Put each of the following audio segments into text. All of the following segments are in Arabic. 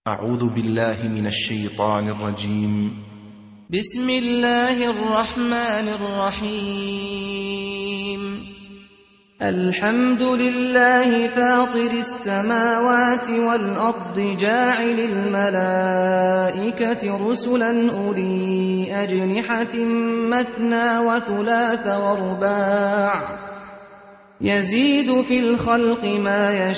أعوذ بالله من الشيطان الرجيم. بسم الله الرحمن الرحيم. الحمد لله فاطر السماوات والأرض جاعل الملائكة رسلا أولي أجنحة مثنى وثلاث ورباع يزيد في الخلق ما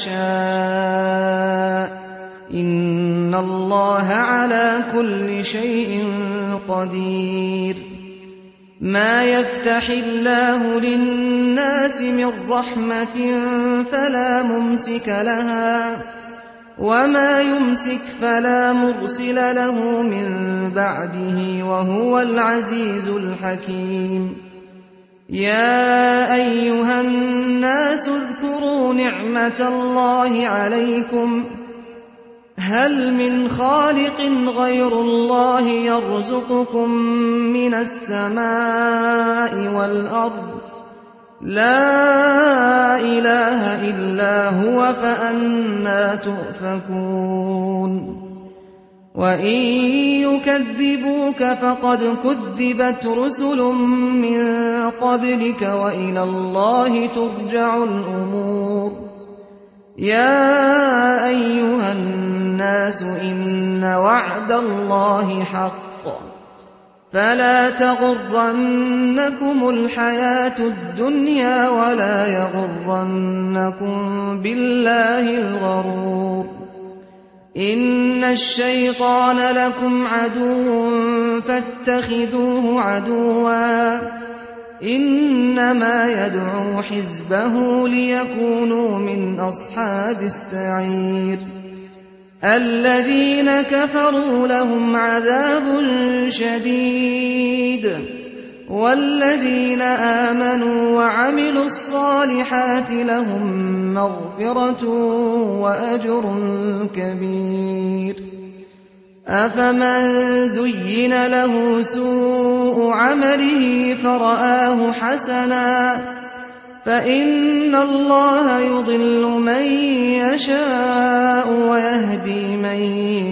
يشاء إن الله على كل شيء قدير. ما يفتح الله للناس من رحمة فلا ممسك لها وما يمسك فلا مرسل له من بعده وهو العزيز الحكيم. يا أيها الناس اذكروا نعمة الله عليكم هل من خالق غير الله يرزقكم من السماء والأرض لا إله إلا هو فأنى تؤفكون. وإن يكذبوك فقد كذبت رسل من قبلك وإلى الله ترجع الأمور. يا أيها الناس إن وعد الله حق فلا تغرنكم الحياة الدنيا ولا يغرنكم بالله الغرور. إن الشيطان لكم عدو فاتخذوه عدوا إنما يدعو حزبه ليكونوا من أصحاب السعير. الذين كفروا لهم عذاب شديد والذين آمنوا وعملوا الصالحات لهم مغفرة وأجر كبير. أفمن زين له سوء عمله فرآه حسنا فإن الله يضل من يشاء ويهدي من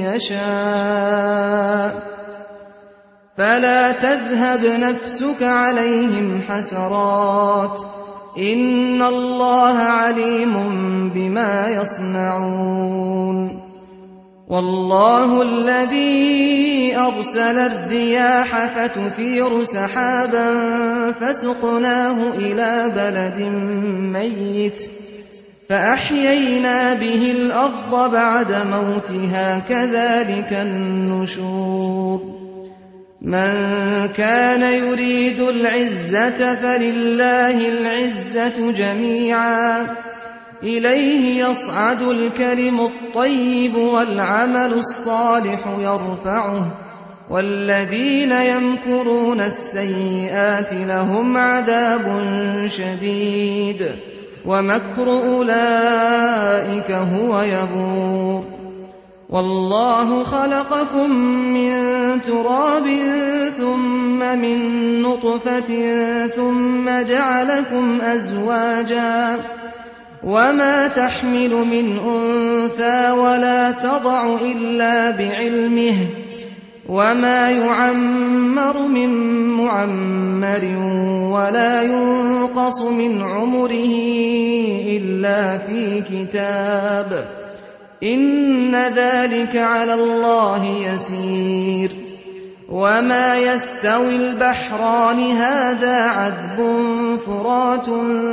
يشاء فلا تذهب نفسك عليهم حسرات إن الله عليم بما يصنعون. والله الذي أرسل الرياح فتثير سحابا فسقناه إلى بلد ميت فأحيينا به الأرض بعد موتها كذلك النشور. من كان يريد العزة فلله العزة جميعا إليه يصعد الكلم الطيب والعمل الصالح يرفعه والذين يمكرون السيئات لهم عذاب شديد ومكر أولئك هو يبور. والله خلقكم من تراب ثم من نطفة ثم جعلكم أزواجا وما تحمل من أنثى ولا تضع إلا بعلمه وما يعمر من معمر ولا ينقص من عمره إلا في كتاب إن ذلك على الله يسير. وما يستوي البحران هذا عذب فرات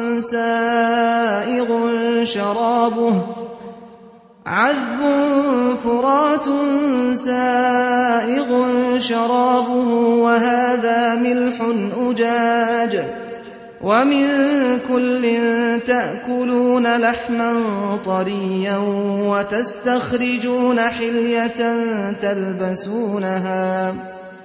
سائغ شرابه وهذا ملح أجاج ومن كل تأكلون لحما طريا وتستخرجون حلية تلبسونها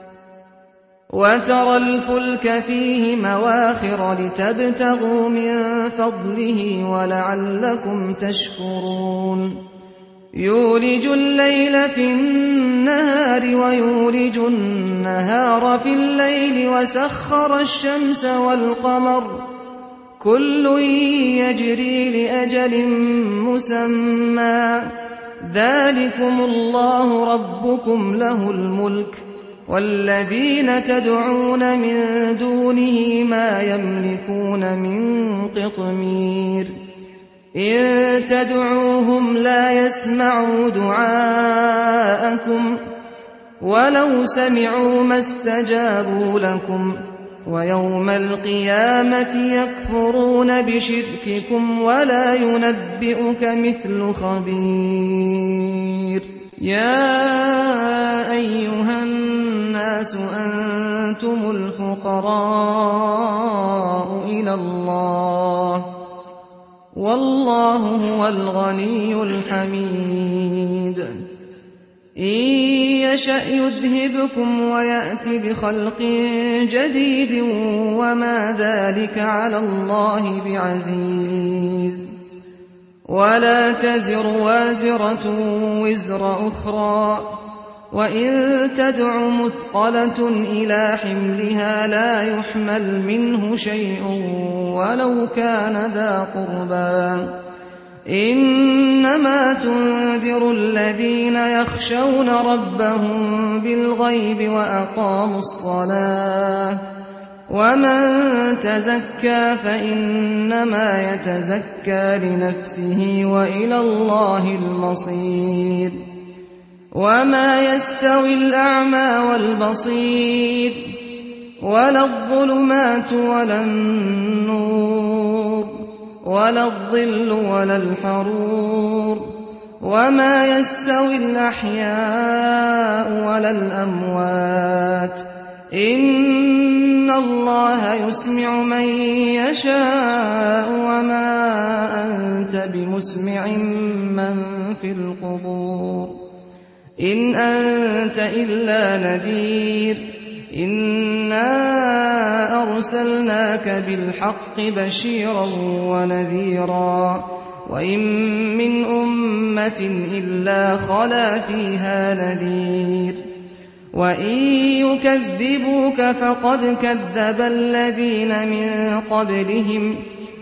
وترى الفلك فيه مواخر لتبتغوا من فضله ولعلكم تشكرون. يولج الليل في النهار ويولج النهار في الليل وسخر الشمس والقمر كل يجري لأجل مسمى ذلكم الله ربكم له الملك والذين تدعون من دونه ما يملكون من قطمير إن تدعوهم لا يسمعوا دعاءكم ولو سمعوا ما استجابوا لكم ويوم القيامة يكفرون بشرككم ولا ينبئك مثل خبير يا أيها الناس أنتم الفقراء إلى الله والله هو الغني الحميد إن يشأ يذهبكم ويأت بخلق جديد وما ذلك على الله بعزيز ولا تزر وازرة وزر أخرى وإن تدع مثقلة إلى حملها لا يحمل منه شيء ولو كان ذا قربى إنما تنذر الذين يخشون ربهم بالغيب وأقاموا الصلاة ومن تزكى فإنما يتزكى لنفسه وإلى الله المصير وما يستوي الأعمى والبصير ولا الظلمات ولا النور ولا الظل ولا الحرور وما يستوي الأحياء ولا الأموات إن الله يسمع من يشاء وما أنت بمسمع من في القبور إن أنت إلا نذير إنا أرسلناك بالحق بشيرا ونذيرا وإن من أمة إلا خلا فيها نذير وإن يكذبوك فقد كذب الذين من قبلهم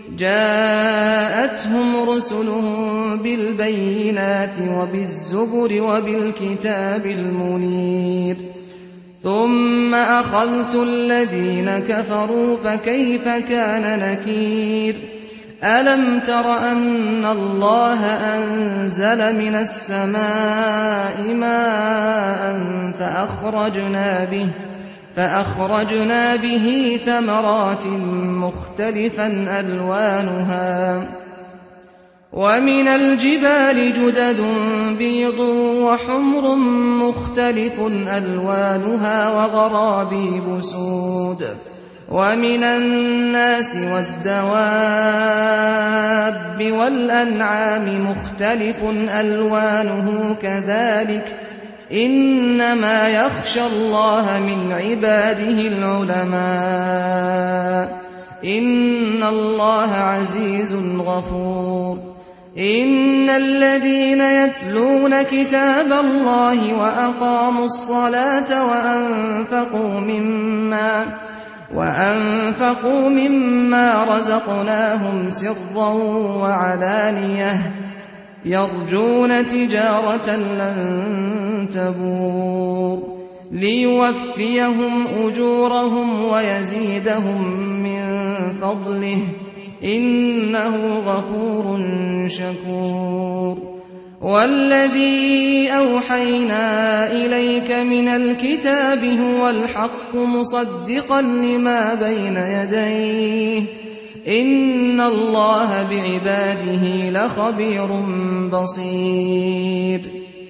جاءتهم رسلهم بالبينات وبالزبر وبالكتاب المنير ثم أخذت الذين كفروا فكيف كان نكير ألم تر أن الله أنزل من السماء ماء فأخرجنا به ثمرات مختلفا ألوانها ومن الجبال جدد بيض وحمر مختلف ألوانها وغرابيب سود ومن الناس والدواب والأنعام مختلف ألوانه كذلك إنما يخشى الله من عباده العلماء إن الله عزيز غفور إن الذين يتلون كتاب الله وأقاموا الصلاة وأنفقوا مما رزقناهم سرا وعلانية يرجون تجارة لن تبور ليوفيهم أجورهم ويزيدهم من فضله إنه غفور شكور والذي أوحينا إليك من الكتاب هو الحق مصدقا لما بين يديه إن الله بعباده لخبير بصير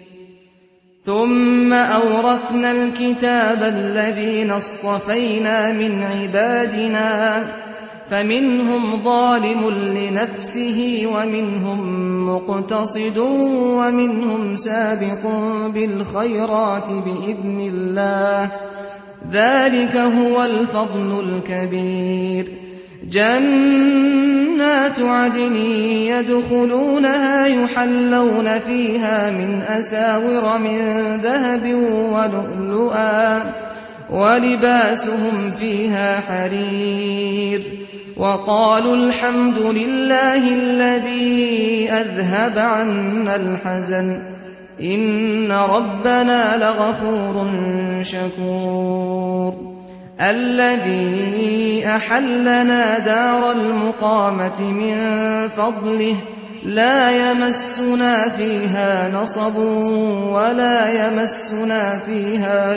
ثم أورثنا الكتاب الذين اصطفينا من عبادنا فمنهم ظالم لنفسه ومنهم مقتصد ومنهم سابق بالخيرات بإذن الله ذلك هو الفضل الكبير جنات عدن يدخلونها يحلون فيها من أساور من ذهب ولؤلؤا ولباسهم فيها حرير وقالوا الحمد لله الذي أذهب عنا الحزن إن ربنا لغفور شكور الذي أحلنا دار المقامة من فضله لا يمسنا فيها نصب ولا يمسنا فيها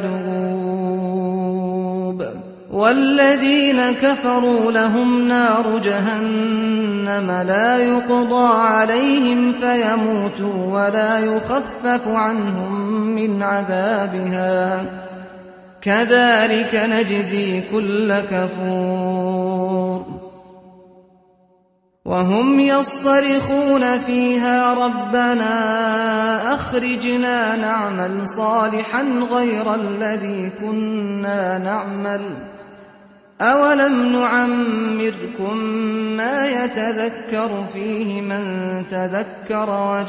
لغوب والذين كفروا لهم نار جهنم لا يقضى عليهم فيموتوا ولا يخفف عنهم من عذابها كذلك نجزي كل كفور وهم يصطرخون فيها ربنا أخرجنا نعمل صالحا غير الذي كنا نعمل أولم نعمركم ما يتذكر فيه من تذكر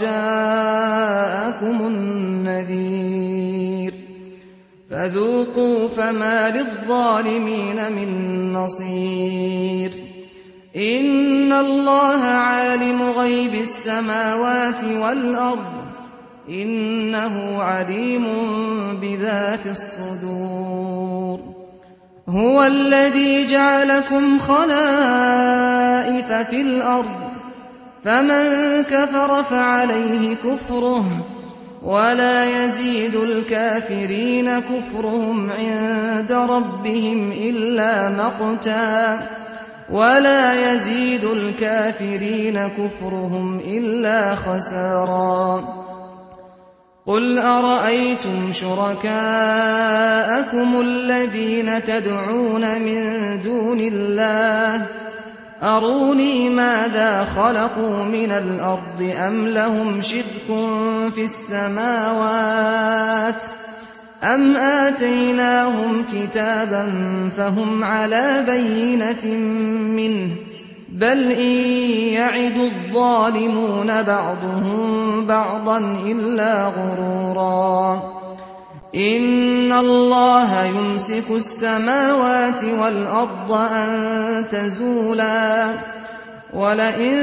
وجاءكم النذير فذوقوا فما للظالمين من نصير إن الله عالم غيب السماوات والأرض إنه عليم بذات الصدور هو الذي جعلكم خلائف في الأرض فمن كفر فعليه كفره ولا يزيد الكافرين كفرهم عند ربهم إلا مقتا ولا يزيد الكافرين كفرهم إلا خسارا قل أرأيتم شركاءكم الذين تدعون من دون الله أروني ماذا خلقوا من الأرض أم لهم شرك في السماوات أم آتيناهم كتابا فهم على بينة منه بل إن يعد الظالمون بعضهم بعضا إلا غرورا إن الله يمسك السماوات والأرض أن تزولا ولئن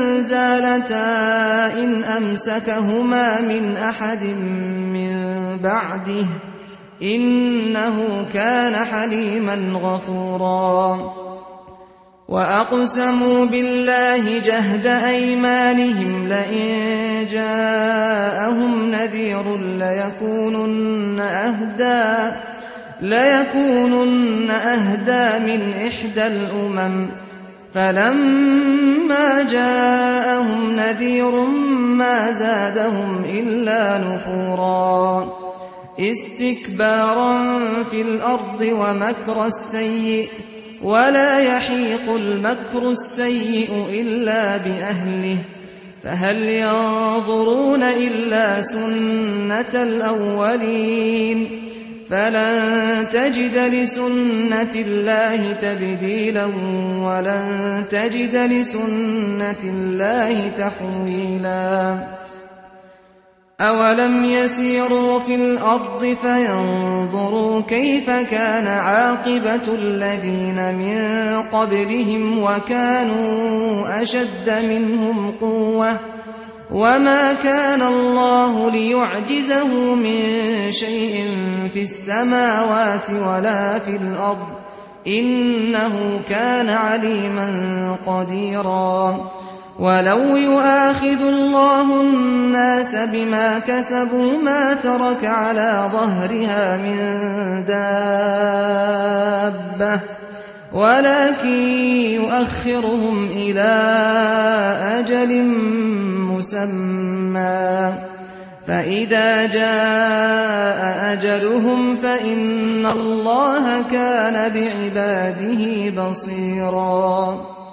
زالتا إن أمسكهما من أحد من بعده إنه كان حليما غفورا وأقسموا بالله جهد أيمانهم لئن جاءهم نذير ليكونن أهدى من إحدى الأمم فلما جاءهم نذير ما زادهم إلا نفورا استكبارا في الأرض ومكر السيء ولا يحيق المكر السيء إلا بأهله فهل ينظرون إلا سنة الأولين فلن تجد لسنة الله تبديلا ولن تجد لسنة الله تحويلا أولم يسيروا في الأرض فينظروا كيف كان عاقبة الذين من قبلهم وكانوا أشد منهم قوة وما كان الله ليعجزه من شيء في السماوات ولا في الأرض إنه كان عليما قديرا ولو يؤاخذ الله الناس بما كسبوا ما ترك على ظهرها من دابة ولكن يؤخرهم إلى أجل مسمى فإذا جاء أجلهم فإن الله كان بعباده بصيرا